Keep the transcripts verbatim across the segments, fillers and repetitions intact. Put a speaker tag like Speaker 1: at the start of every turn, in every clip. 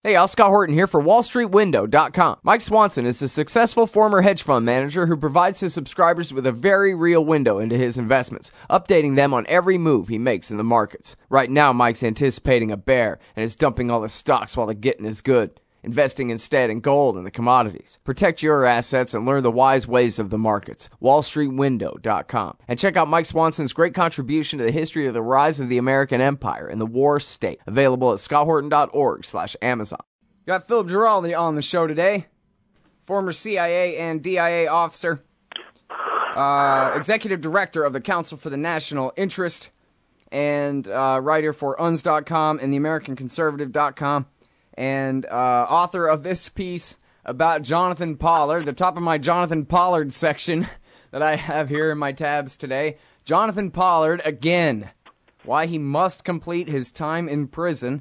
Speaker 1: Hey, Al Scott Horton here for Wall Street Window dot com. Mike Swanson is a successful former hedge fund manager who provides his subscribers with a very real window into his investments, updating them on every move he makes in the markets. Right now, Mike's anticipating a bear and is dumping all the stocks while the getting is good, investing instead in gold and the commodities. Protect your assets and learn the wise ways of the markets. Wall Street Window dot com. And check out Mike Swanson's great contribution to the history of the rise of the American empire and the war state. Available at scott horton dot org slash Amazon. Got Philip Giraldi on the show today. Former C I A and D I A officer. Uh, executive director of the Council for the National Interest. And uh, writer for U N S dot com and the American Conservative dot com. And uh, author of this piece about Jonathan Pollard, the top of my Jonathan Pollard section that I have here in my tabs today. Jonathan Pollard, again, why he must complete his time in prison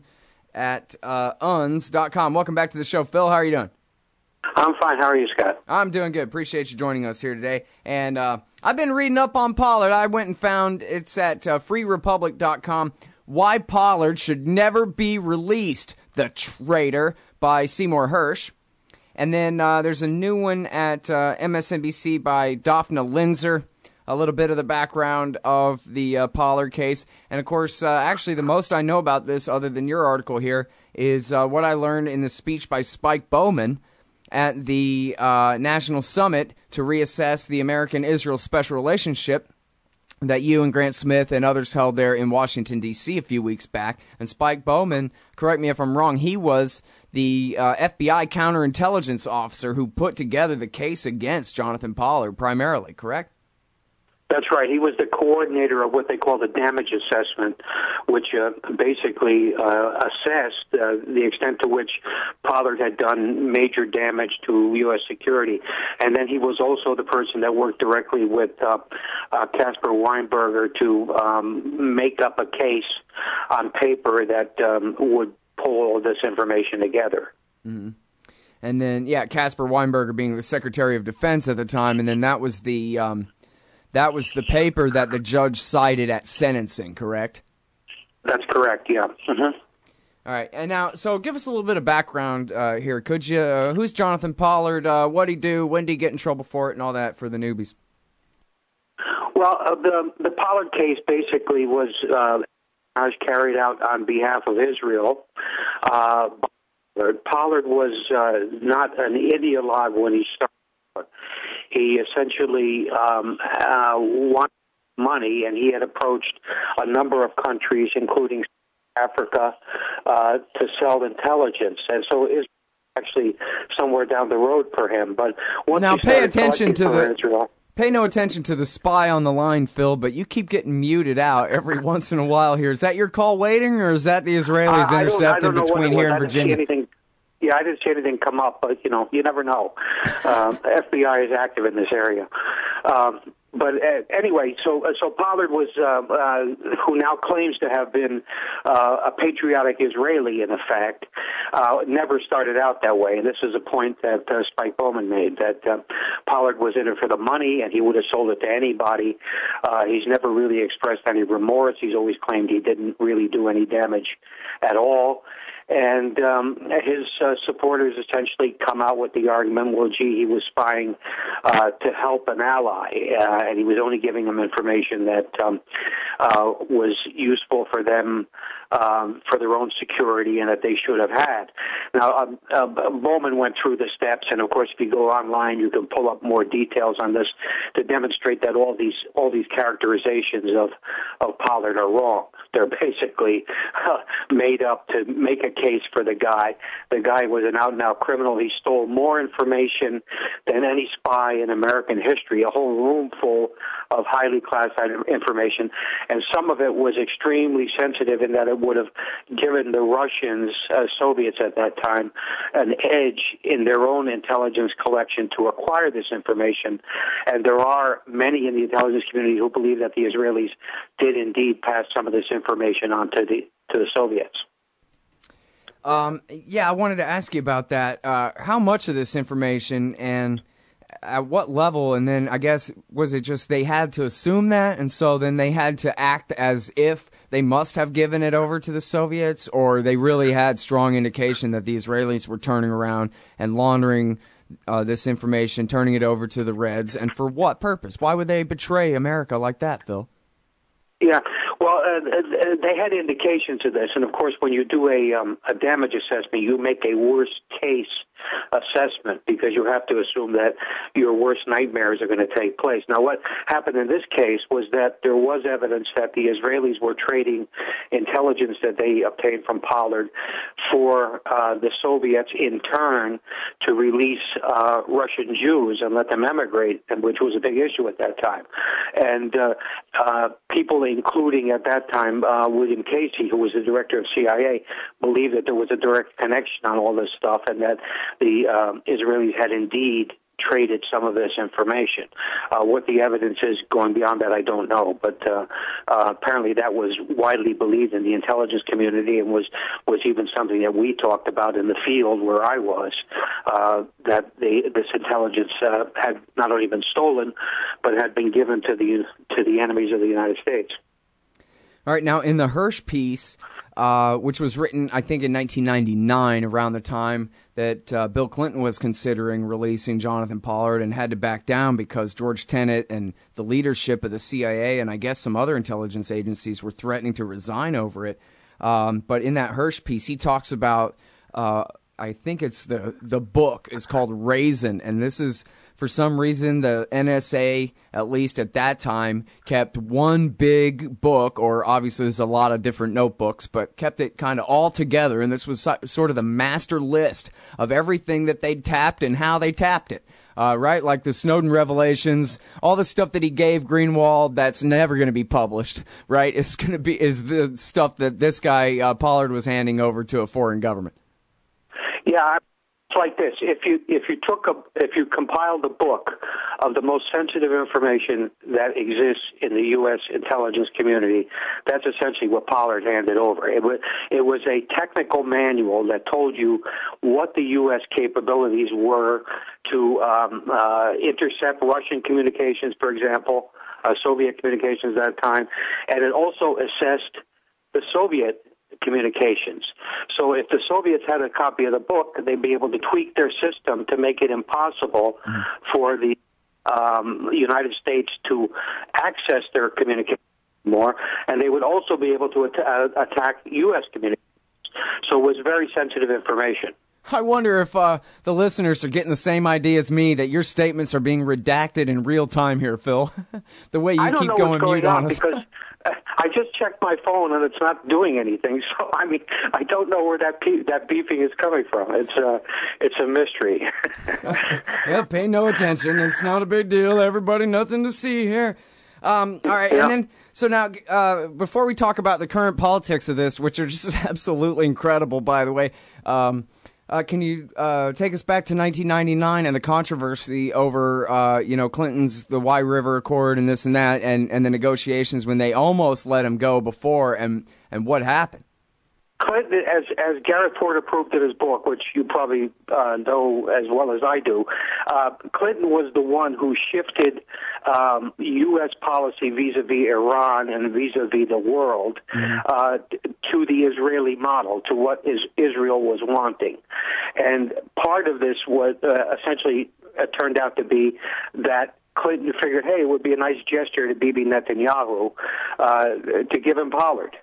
Speaker 1: at uh, U N S dot com. Welcome back to the show, Phil. How are you doing?
Speaker 2: I'm fine. How are you, Scott?
Speaker 1: I'm doing good. Appreciate you joining us here today. And uh, I've been reading up on Pollard. I went and found, it's at uh, free republic dot com, Why Pollard Should Never Be Released, The Traitor, by Seymour Hersh. And then uh, there's a new one at uh, M S N B C by Daphna Linzer, a little bit of the background of the uh, Pollard case. And, of course, uh, actually the most I know about this, other than your article here, is uh, what I learned in the speech by Spike Bowman at the uh, National Summit to reassess the American-Israel special relationship that you and Grant Smith and others held there in Washington, D C a few weeks back. And Spike Bowman, correct me if I'm wrong, he was the uh, F B I counterintelligence officer who put together the case against Jonathan Pollard primarily, correct?
Speaker 2: That's right. He was the coordinator of what they call the damage assessment, which uh, basically uh, assessed uh, the extent to which Pollard had done major damage to U S security. And then he was also the person that worked directly with uh, uh, Caspar Weinberger to um, make up a case on paper that um, would pull all this information together.
Speaker 1: Mm-hmm. And then, yeah, Caspar Weinberger being the Secretary of Defense at the time, and then that was the... Um That was the paper that the judge cited at sentencing, correct?
Speaker 2: That's correct, yeah. Mm-hmm.
Speaker 1: All right, and now, so give us a little bit of background uh, here. Could you, uh, who's Jonathan Pollard, uh, what'd he do, when did he get in trouble for it, and all that for the newbies?
Speaker 2: Well, uh, the, the Pollard case basically was uh, was carried out on behalf of Israel. Uh, Pollard was uh, not an ideologue when he started. He essentially um, uh, wanted money, and he had approached a number of countries, including Africa, uh, to sell intelligence. And so it was actually somewhere down the road for him. But once
Speaker 1: now,
Speaker 2: he
Speaker 1: pay attention to the
Speaker 2: Israel,
Speaker 1: pay no attention to the spy on the line, Phil. But you keep getting muted out every once in a while here. Is that your call waiting, or is that the Israelis
Speaker 2: uh,
Speaker 1: intercepted between here and Virginia?
Speaker 2: Yeah, I didn't see anything come up, but, you know, you never know. Um, F B I is active in this area. Um, but uh, anyway, so uh, so Pollard was, uh, uh, who now claims to have been uh, a patriotic Israeli, in effect, uh, never started out that way. And this is a point that uh, Spike Bowman made, that uh, Pollard was in it for the money, and he would have sold it to anybody. Uh, he's never really expressed any remorse. He's always claimed he didn't really do any damage at all. And um, his uh, supporters essentially come out with the argument, well, gee, he was spying uh, to help an ally, uh, and he was only giving them information that um, uh, was useful for them, um, for their own security, and that they should have had. Now, um, uh, Bowman went through the steps, and of course, if you go online, you can pull up more details on this to demonstrate that all these all these characterizations of, of Pollard are wrong. They're basically uh, made up to make a case for the guy. The guy was an out-and-out criminal. He stole more information than any spy in American history, a whole room full of highly classified information, and some of it was extremely sensitive in that it would have given the Russians, uh, Soviets at that time, an edge in their own intelligence collection to acquire this information. And there are many in the intelligence community who believe that the Israelis did indeed pass some of this information on to the, to the Soviets.
Speaker 1: Um, yeah, I wanted to ask you about that. Uh, how much of this information and at what level? And then I guess, was it just they had to assume that, and so then they had to act as if they must have given it over to the Soviets, or they really had strong indication that the Israelis were turning around and laundering uh, this information, turning it over to the Reds, and for what purpose? Why would they betray America like that, Phil?
Speaker 2: Yeah, well, uh, they had indications of this, and of course, when you do a, um, a damage assessment, you make a worst case assessment because you have to assume that your worst nightmares are going to take place. Now, what happened in this case was that there was evidence that the Israelis were trading intelligence that they obtained from Pollard for uh, the Soviets in turn to release uh, Russian Jews and let them emigrate, which was a big issue at that time. And uh, uh, people, including at that time uh, William Casey, who was the director of C I A, believed that there was a direct connection on all this stuff and that the uh, Israelis had indeed traded some of this information. Uh, what the evidence is going beyond that, I don't know, but uh, uh, apparently that was widely believed in the intelligence community and was, was even something that we talked about in the field where I was, uh, that they, this intelligence uh, had not only been stolen, but had been given to the to the enemies of the United States.
Speaker 1: All right, now in the Hirsch piece, uh, which was written, I think, in nineteen ninety-nine, around the time that uh, Bill Clinton was considering releasing Jonathan Pollard and had to back down because George Tenet and the leadership of the C I A and I guess some other intelligence agencies were threatening to resign over it. Um, but in that Hirsch piece, he talks about, uh, I think it's the, the book is called Raisin, and this is... For some reason, the N S A, at least at that time, kept one big book, or obviously there's a lot of different notebooks, but kept it kind of all together, and this was so, sort of the master list of everything that they'd tapped and how they tapped it, uh, right? Like the Snowden revelations, all the stuff that he gave Greenwald that's never going to be published, right? It's going to be is the stuff that this guy, uh, Pollard, was handing over to a foreign government.
Speaker 2: Yeah, like this: if you if you took a if you compiled a book of the most sensitive information that exists in the U S intelligence community, that's essentially what Pollard handed over. It was it was a technical manual that told you what the U S capabilities were to um, uh, intercept Russian communications, for example, uh, Soviet communications at that time, and it also assessed the Soviet communications. So if the Soviets had a copy of the book, they'd be able to tweak their system to make it impossible mm. for the um, United States to access their communications more, and they would also be able to at- uh, attack U S communications. So it was very sensitive information.
Speaker 1: I wonder if uh, the listeners are getting the same idea as me, that your statements are being redacted in real time here, Phil. The way you
Speaker 2: I don't
Speaker 1: keep
Speaker 2: know
Speaker 1: going
Speaker 2: what's going
Speaker 1: mute
Speaker 2: on
Speaker 1: on us.
Speaker 2: because I just checked my phone and it's not doing anything. So I mean, I don't know where that pe- that beeping is coming from. It's a it's a mystery.
Speaker 1: Yeah, pay no attention. It's not a big deal. Everybody, nothing to see here. Um, all right,
Speaker 2: yeah.
Speaker 1: and then so now uh, before we talk about the current politics of this, which are just absolutely incredible, by the way. Um, Uh, can you uh, take us back to nineteen ninety-nine and the controversy over, uh, you know, Clinton's the Wye River Accord and this and that, and, and the negotiations when they almost let him go before, and, and what happened?
Speaker 2: Clinton, as as Garrett Porter proved in his book, which you probably uh, know as well as I do, uh, Clinton was the one who shifted um, U S policy vis-a-vis Iran and vis-a-vis the world mm-hmm. uh, to the Israeli model, to what is Israel was wanting. And part of this was uh, essentially uh, turned out to be that Clinton figured, hey, it would be a nice gesture to Bibi Netanyahu uh, to give him Pollard.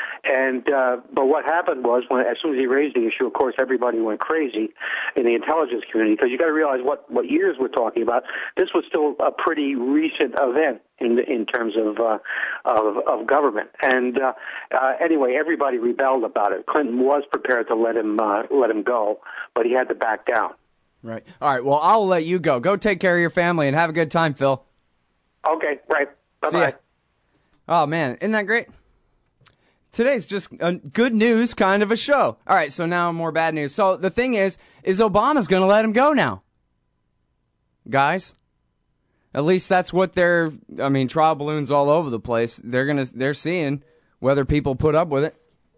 Speaker 2: And uh, but what happened was, when as soon as he raised the issue, of course, everybody went crazy in the intelligence community, because you got to realize what, what years we're talking about. This was still a pretty recent event in in terms of uh, of, of government. And uh, uh, anyway, everybody rebelled about it. Clinton was prepared to let him uh, let him go, but he had to back down.
Speaker 1: Right. All right. Well, I'll let you go. Go take care of your family and have a good time, Phil.
Speaker 2: Okay. Right. Bye bye.
Speaker 1: Oh man, isn't that great? Today's just a good news kind of a show. All right, so now more bad news. So the thing is, is Obama's going to let him go now. Guys, at least that's what they're, I mean, trial balloons all over the place. They're going to, they're seeing whether people put up with it.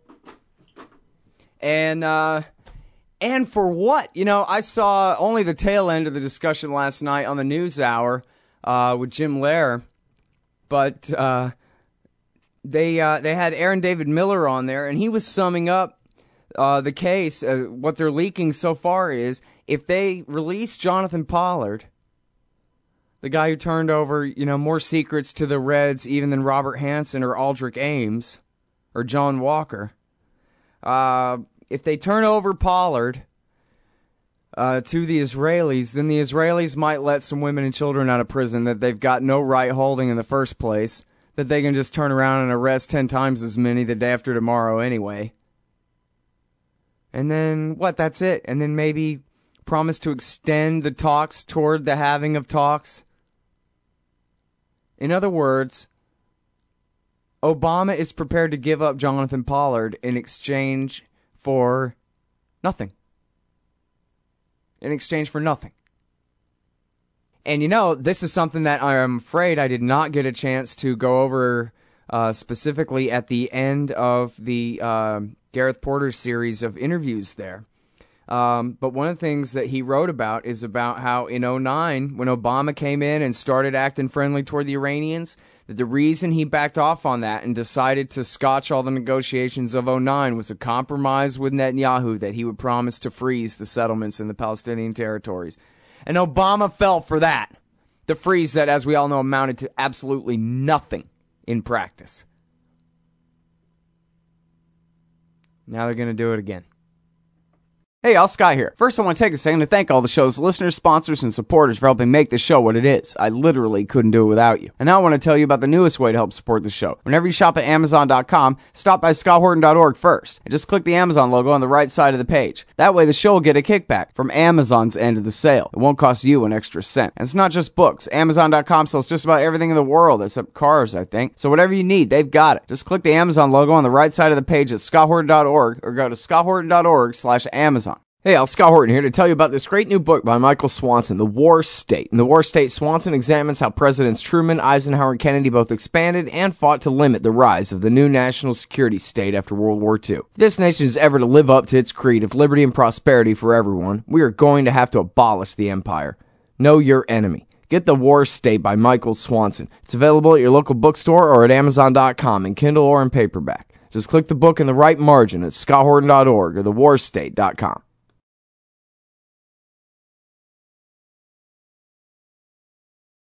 Speaker 1: And, uh, and for what? You know, I saw only the tail end of the discussion last night on the News Hour, uh, with Jim Lehrer. But, uh, they uh, they had Aaron David Miller on there, and he was summing up uh, the case. Uh, what they're leaking so far is if they release Jonathan Pollard, the guy who turned over, you know, more secrets to the Reds even than Robert Hansen or Aldrich Ames or John Walker. Uh, if they turn over Pollard uh, to the Israelis, then the Israelis might let some women and children out of prison that they've got no right holding in the first place, that they can just turn around and arrest ten times as many the day after tomorrow anyway. And then, what, that's it. And then maybe promise to extend the talks toward the having of talks. In other words, Obama is prepared to give up Jonathan Pollard in exchange for nothing. In exchange for nothing. And you know, this is something that I'm afraid I did not get a chance to go over uh, specifically at the end of the uh, Gareth Porter series of interviews there. Um, but one of the things that he wrote about is about how in oh nine, when Obama came in and started acting friendly toward the Iranians, that the reason he backed off on that and decided to scotch all the negotiations of oh nine was a compromise with Netanyahu that he would promise to freeze the settlements in the Palestinian territories. And Obama fell for that. The freeze that, as we all know, amounted to absolutely nothing in practice. Now they're going to do it again. Hey, Al Sky here. First, I want to take a second to thank all the show's listeners, sponsors, and supporters for helping make this show what it is. I literally couldn't do it without you. And now I want to tell you about the newest way to help support the show. Whenever you shop at Amazon dot com, stop by Scott Horton dot org first, and just click the Amazon logo on the right side of the page. That way, the show will get a kickback from Amazon's end of the sale. It won't cost you an extra cent. And it's not just books. Amazon dot com sells just about everything in the world, except cars, I think. So whatever you need, they've got it. Just click the Amazon logo on the right side of the page at Scott Horton dot org, or go to Scott Horton dot org slash Amazon. Hey, Al Scott Horton here to tell you about this great new book by Michael Swanson, The War State. In The War State, Swanson examines how Presidents Truman, Eisenhower, and Kennedy both expanded and fought to limit the rise of the new national security state after World War Two. If this nation is ever to live up to its creed of liberty and prosperity for everyone, we are going to have to abolish the empire. Know your enemy. Get The War State by Michael Swanson. It's available at your local bookstore or at Amazon dot com in Kindle or in paperback. Just click the book in the right margin at Scott Horton dot org or the war state dot com.